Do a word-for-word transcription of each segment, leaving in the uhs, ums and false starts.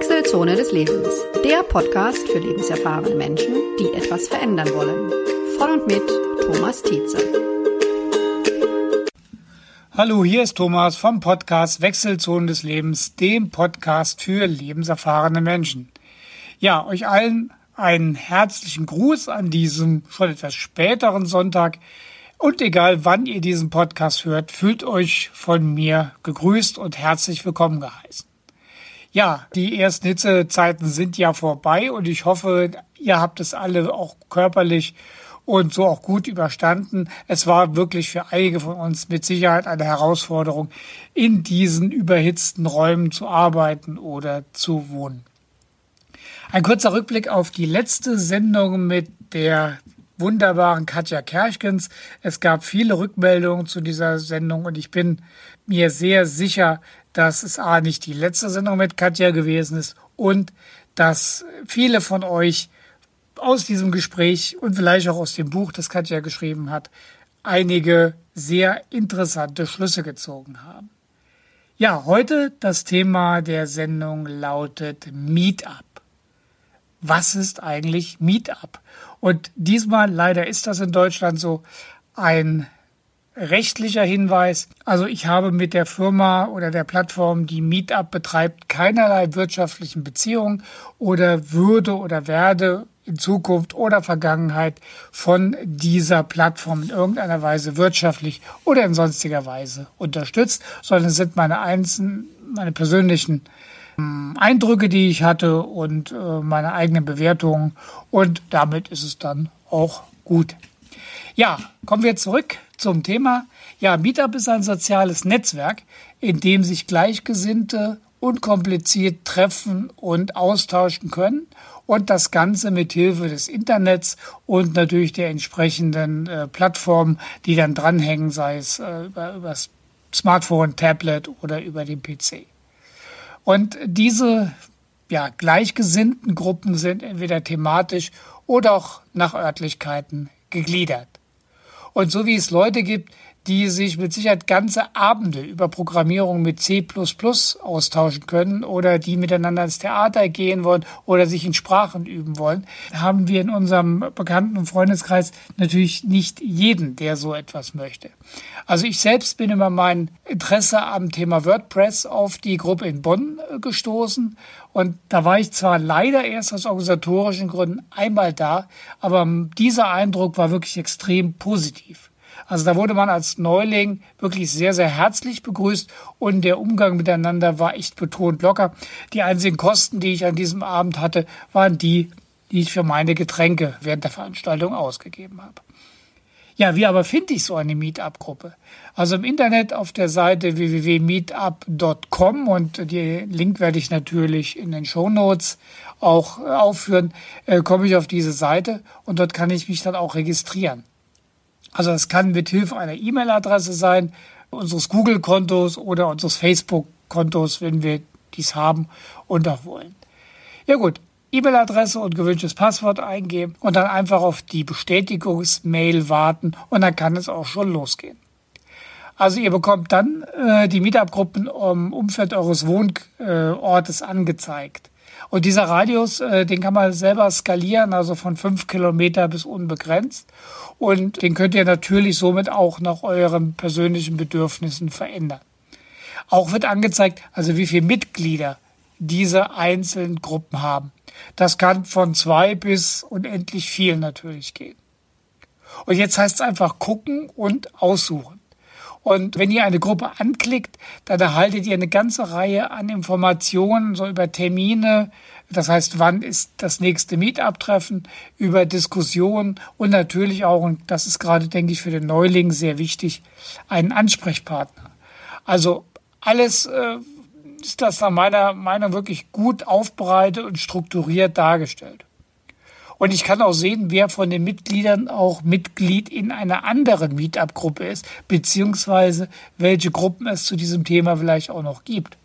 Wechselzone des Lebens, der Podcast für lebenserfahrene Menschen, die etwas verändern wollen. Von und mit Thomas Tietze. Hallo, hier ist Thomas vom Podcast Wechselzone des Lebens, dem Podcast für lebenserfahrene Menschen. Ja, euch allen einen herzlichen Gruß an diesem schon etwas späteren Sonntag. Und egal wann ihr diesen Podcast hört, fühlt euch von mir gegrüßt und herzlich willkommen geheißen. Ja, die ersten Hitzezeiten sind ja vorbei und ich hoffe, ihr habt es alle auch körperlich und so auch gut überstanden. Es war wirklich für einige von uns mit Sicherheit eine Herausforderung, in diesen überhitzten Räumen zu arbeiten oder zu wohnen. Ein kurzer Rückblick auf die letzte Sendung mit der wunderbaren Katja Kerchgens. Es gab viele Rückmeldungen zu dieser Sendung und ich bin mir sehr sicher, dass es A, nicht die letzte Sendung mit Katja gewesen ist und dass viele von euch aus diesem Gespräch und vielleicht auch aus dem Buch, das Katja geschrieben hat, einige sehr interessante Schlüsse gezogen haben. Ja, heute das Thema der Sendung lautet Meetup. Was ist eigentlich Meetup? Und diesmal, leider ist das in Deutschland so, ein rechtlicher Hinweis. Also ich habe mit der Firma oder der Plattform, die Meetup betreibt, keinerlei wirtschaftlichen Beziehungen oder würde oder werde in Zukunft oder Vergangenheit von dieser Plattform in irgendeiner Weise wirtschaftlich oder in sonstiger Weise unterstützt, sondern es sind meine einzelnen, meine persönlichen Eindrücke, die ich hatte und äh, meine eigenen Bewertungen und damit ist es dann auch gut. Ja, kommen wir zurück zum Thema. Ja, Meetup ist ein soziales Netzwerk, in dem sich Gleichgesinnte unkompliziert treffen und austauschen können und das Ganze mit Hilfe des Internets und natürlich der entsprechenden äh, Plattformen, die dann dranhängen, sei es äh, über, über das Smartphone, Tablet oder über den P C. Und diese ja, gleichgesinnten Gruppen sind entweder thematisch oder auch nach Örtlichkeiten gegliedert. Und so wie es Leute gibt, die sich mit Sicherheit ganze Abende über Programmierung mit C plus plus austauschen können oder die miteinander ins Theater gehen wollen oder sich in Sprachen üben wollen, haben wir in unserem Bekannten- und Freundeskreis natürlich nicht jeden, der so etwas möchte. Also ich selbst bin über mein Interesse am Thema WordPress auf die Gruppe in Bonn gestoßen und da war ich zwar leider erst aus organisatorischen Gründen einmal da, aber dieser Eindruck war wirklich extrem positiv. Also da wurde man als Neuling wirklich sehr, sehr herzlich begrüßt und der Umgang miteinander war echt betont locker. Die einzigen Kosten, die ich an diesem Abend hatte, waren die, die ich für meine Getränke während der Veranstaltung ausgegeben habe. Ja, wie aber finde ich so eine Meetup-Gruppe? Also im Internet auf der Seite w w w punkt meetup punkt com und den Link werde ich natürlich in den Shownotes auch aufführen, äh, komme ich auf diese Seite und dort kann ich mich dann auch registrieren. Also das kann mit Hilfe einer E-Mail-Adresse sein, unseres Google-Kontos oder unseres Facebook-Kontos, wenn wir dies haben und auch wollen. Ja gut, E-Mail-Adresse und gewünschtes Passwort eingeben und dann einfach auf die Bestätigungsmail warten und dann kann es auch schon losgehen. Also ihr bekommt dann äh, die Meetup-Gruppen im Umfeld eures Wohnortes angezeigt. Und dieser Radius, äh, den kann man selber skalieren, also von fünf Kilometer bis unbegrenzt. Und den könnt ihr natürlich somit auch nach euren persönlichen Bedürfnissen verändern. Auch wird angezeigt, also wie viele Mitglieder diese einzelnen Gruppen haben. Das kann von zwei bis unendlich viel natürlich gehen. Und jetzt heißt es einfach gucken und aussuchen. Und wenn ihr eine Gruppe anklickt, dann erhaltet ihr eine ganze Reihe an Informationen, so über Termine, das heißt, wann ist das nächste Meetup-Treffen, über Diskussionen und natürlich auch, und das ist gerade, denke ich, für den Neuling sehr wichtig, einen Ansprechpartner. Also alles äh, ist das nach meiner Meinung wirklich gut aufbereitet und strukturiert dargestellt. Und ich kann auch sehen, wer von den Mitgliedern auch Mitglied in einer anderen Meetup-Gruppe ist, beziehungsweise welche Gruppen es zu diesem Thema vielleicht auch noch gibt.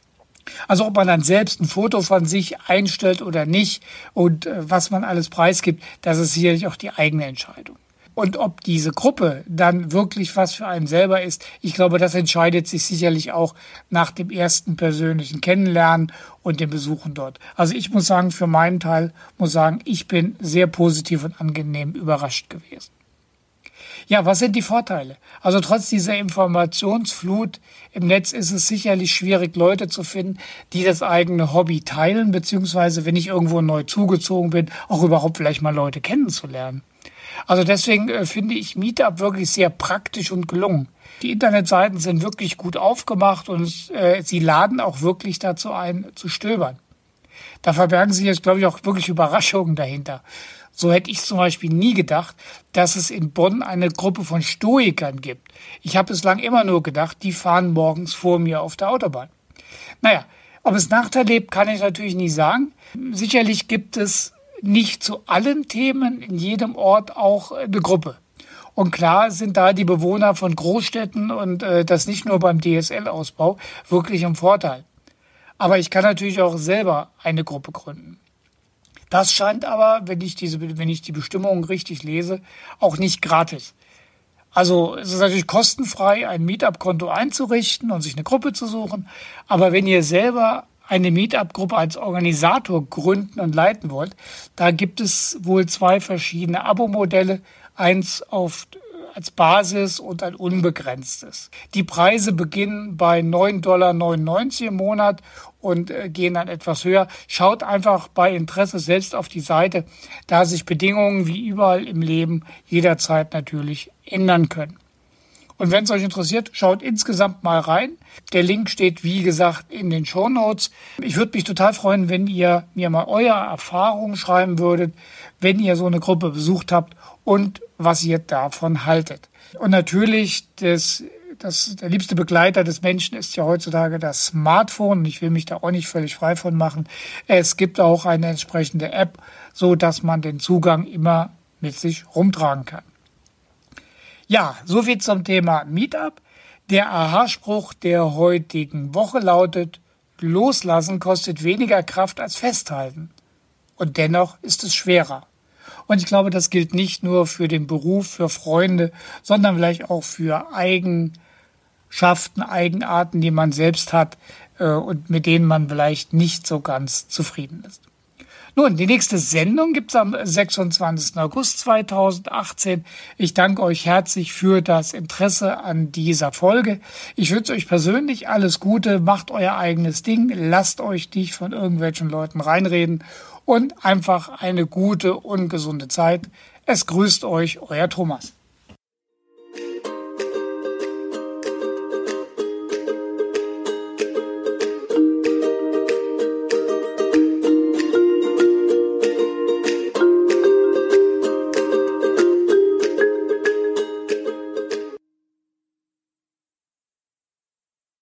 Also ob man dann selbst ein Foto von sich einstellt oder nicht und äh, was man alles preisgibt, das ist sicherlich auch die eigene Entscheidung. Und ob diese Gruppe dann wirklich was für einen selber ist, ich glaube, das entscheidet sich sicherlich auch nach dem ersten persönlichen Kennenlernen und dem Besuchen dort. Also ich muss sagen, für meinen Teil muss sagen, ich bin sehr positiv und angenehm überrascht gewesen. Ja, was sind die Vorteile? Also trotz dieser Informationsflut im Netz ist es sicherlich schwierig, Leute zu finden, die das eigene Hobby teilen, beziehungsweise, wenn ich irgendwo neu zugezogen bin, auch überhaupt vielleicht mal Leute kennenzulernen. Also deswegen äh, finde ich Meetup wirklich sehr praktisch und gelungen. Die Internetseiten sind wirklich gut aufgemacht und äh, sie laden auch wirklich dazu ein, zu stöbern. Da verbergen sich jetzt, glaube ich, auch wirklich Überraschungen dahinter. So hätte ich zum Beispiel nie gedacht, dass es in Bonn eine Gruppe von Stoikern gibt. Ich habe bislang immer nur gedacht, die fahren morgens vor mir auf der Autobahn. Naja, ob es Nachteile gibt, kann ich natürlich nie sagen. Sicherlich gibt es nicht zu allen Themen in jedem Ort auch eine Gruppe. Und klar sind da die Bewohner von Großstädten und äh, das nicht nur beim D S L-Ausbau wirklich im Vorteil. Aber ich kann natürlich auch selber eine Gruppe gründen. Das scheint aber, wenn ich diese, wenn ich die Bestimmungen richtig lese, auch nicht gratis. Also es ist natürlich kostenfrei, ein Meetup-Konto einzurichten und sich eine Gruppe zu suchen. Aber wenn ihr selber eine Meetup-Gruppe als Organisator gründen und leiten wollt, da gibt es wohl zwei verschiedene Abo-Modelle, eins auf, als Basis und ein unbegrenztes. Die Preise beginnen bei neun Komma neunundneunzig Dollar im Monat und äh, gehen dann etwas höher. Schaut einfach bei Interesse selbst auf die Seite, da sich Bedingungen wie überall im Leben jederzeit natürlich ändern können. Und wenn es euch interessiert, schaut insgesamt mal rein. Der Link steht, wie gesagt, in den Shownotes. Ich würde mich total freuen, wenn ihr mir mal eure Erfahrungen schreiben würdet, wenn ihr so eine Gruppe besucht habt und was ihr davon haltet. Und natürlich, das, das, der liebste Begleiter des Menschen ist ja heutzutage das Smartphone. Und ich will mich da auch nicht völlig frei von machen. Es gibt auch eine entsprechende App, so dass man den Zugang immer mit sich rumtragen kann. Ja, soviel zum Thema Meetup. Der Aha-Spruch der heutigen Woche lautet: Loslassen kostet weniger Kraft als Festhalten. Und dennoch ist es schwerer. Und ich glaube, das gilt nicht nur für den Beruf, für Freunde, sondern vielleicht auch für Eigenschaften, Eigenarten, die man selbst hat äh, und mit denen man vielleicht nicht so ganz zufrieden ist. Nun, die nächste Sendung gibt's am sechsundzwanzigsten August zweitausendachtzehn. Ich danke euch herzlich für das Interesse an dieser Folge. Ich wünsche euch persönlich alles Gute, macht euer eigenes Ding, lasst euch nicht von irgendwelchen Leuten reinreden und einfach eine gute und gesunde Zeit. Es grüßt euch, euer Thomas.